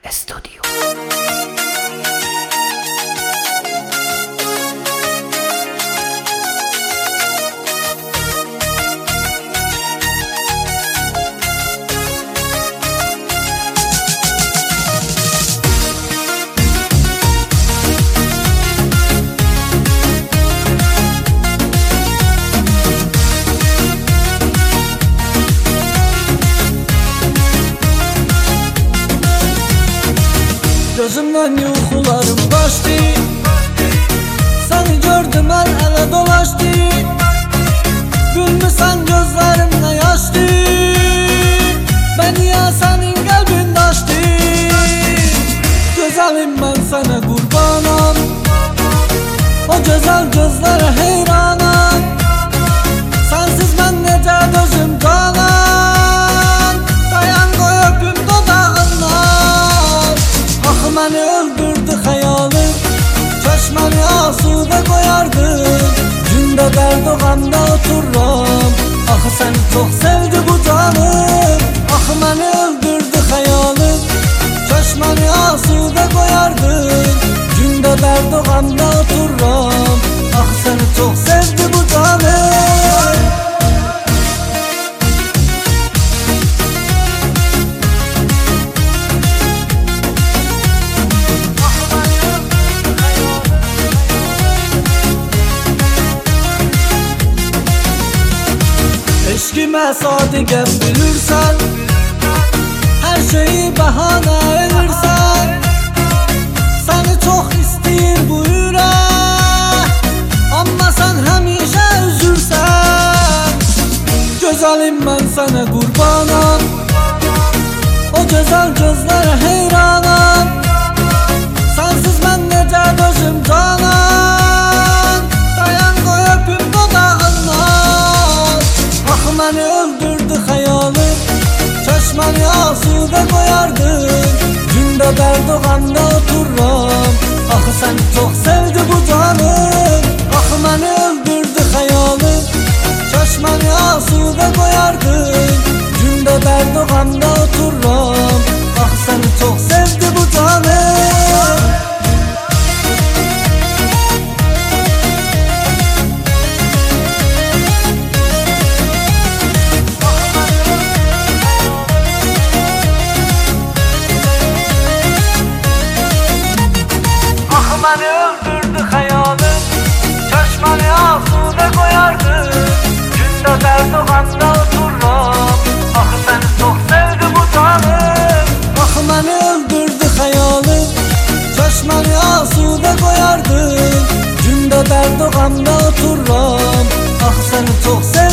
Studio. Gözümden yuxularım qaçdı, seni gördüm el dolaşdı. Gülmüsən gözlərimlə yaşdı, beni ya senin qəlbin daşdı. Gözəlim mən sənə qurbanam, o gözəl gözlərə heyranam. Sensiz mən necə dözüm canan, dayan qoy öpüm dodağından. Axı məni öldürdü xəyalım, çeşməni asudə qoyardım. Gündə dərd o qəmdə otururam, axı səni çox sevdi bu canım. Axı məni öldürdü xəyalım, çeşməni asudə qoyardım. Gündə dərd o qəmdə otururam, axı səni çox sevdi bu canım. Eşkime sadiqəm bilirsən, her şeyi bahane edirsən. Səni çox istəyir bu ürək, amma sən həmişə üzürsən. Gözəlim mən sənə qurbanam, o gözəl gözlərə heyranam. Sensiz mən necə dözüm canan, dayan qoy öpüm dodağından. Axı məni öldürdü xəyalım, çeşməni asudə qoyardım. Gündə dərd o qəmdə otururam, axı səni çox sevdi bu canım. Axı məni öldürdü xəyalım, çeşməni asudə qoyardım. Gündə dərd o qəmdə otururam, axı səni çox sevdi bu canım. Beni öldürdü xəyalım, çeşməni asudə qoyardım. Gündə dərd o qəmdə otururam, axı səni çox sevdi bu canım. Axı məni öldürdü xəyalım, çeşməni asudə qoyardım. Gündə dərd o qəmdə otururam, axı səni çox sevdi.